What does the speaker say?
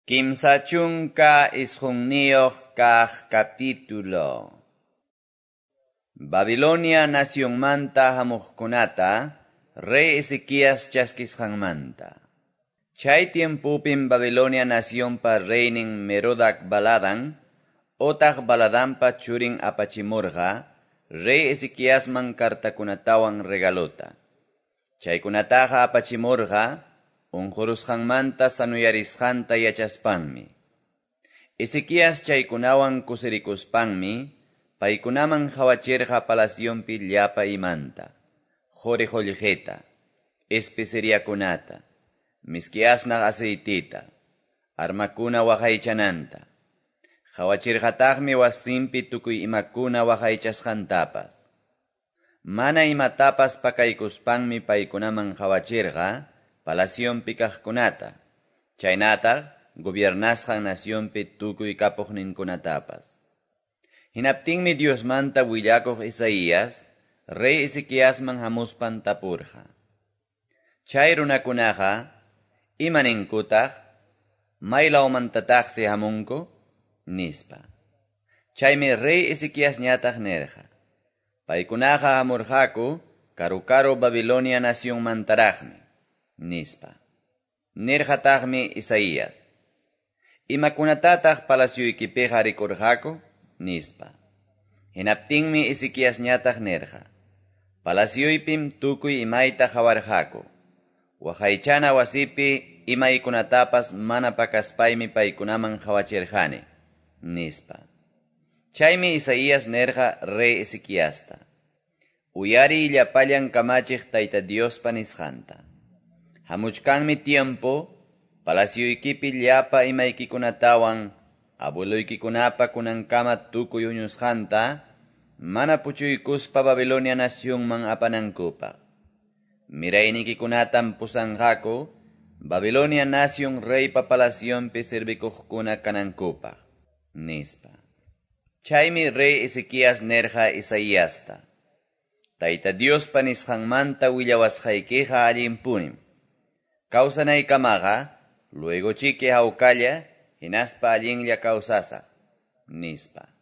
Kimsachunka isjunniyoh kah capítulo. Babilonia nación manta hamuhkunata, rey Ezequías chaskishanmanta. Chay tiempupin Babilonia nación pa reinin Merodac Baladan, otah Baladanpa churin apachimurga, rey Ezequías man kartakunatawan regalota. Chaykunataja apachimurga, unjurushanmanta sanuyarisjanta yachaspanmi. Ezequías chaykunawan kusirikuspanmi, paykunaman hawachirja palasyonpi llapa imanta, jorejoljeta, especeriakunata, miskiasnaq aceitita, armakuna waqaychananta. Hawachirjataqmi wasinpi tukuy imakuna waqaychasqantapas. Mana imatapas pakaykuspanmi paykunaman hawachirqa, palasyonpi kaqkunata, chaynataq gobiernasqan nacionpi tukuy kapuqninkunatapas. Hinaptinmi Diosmanta willakuq Isaías, rey Ezequíasman hamuspan tapurqa. Chay runakunaqa, imaninkutaq, maylawmantataqsi hamunku, nispa. Chaymi rey Ezequías ñataq nerqa. Paykunaqa hamurqaku, karu Babilonia nación mantaraqmi, nispa. Nirqataqmi Isaías. Imakunatataq palasyuykipiqa rikurqaku, nispa. Hinaptinmi Ezequías ñataq nerqa. Palasyuypim tukuy imayta hawarqaku. Waqaychana wasipi imaykunatapas mana pakaspaymi paykunaman hawachirqani, nispa. Chaymi Isaías nerqa rey Ezequíasta. Uyari llapallan kamachiq Tayta Diospa nisqanta. Hamuchkanmi tiempo, palasyuykipi llapa imaykikunatawan, abueluykikunapa kunankama tukuy uñusqanta, mana puchuykuspa Babilonia nacionman apanankupaq. Miraynikikunatam pusanqaku, Babilonia nación reypa palasyonpi servikuqkuna kanankupaq, nispa. Chaymi rey Ezequías nerqa Isaíasta. Tayta Diospa nisqanmanta willawasqaykiqa allinpunim. Kawsanaykamaqa, luego chique hawkalla, hinaspa allinlla kawsasaq, nispa.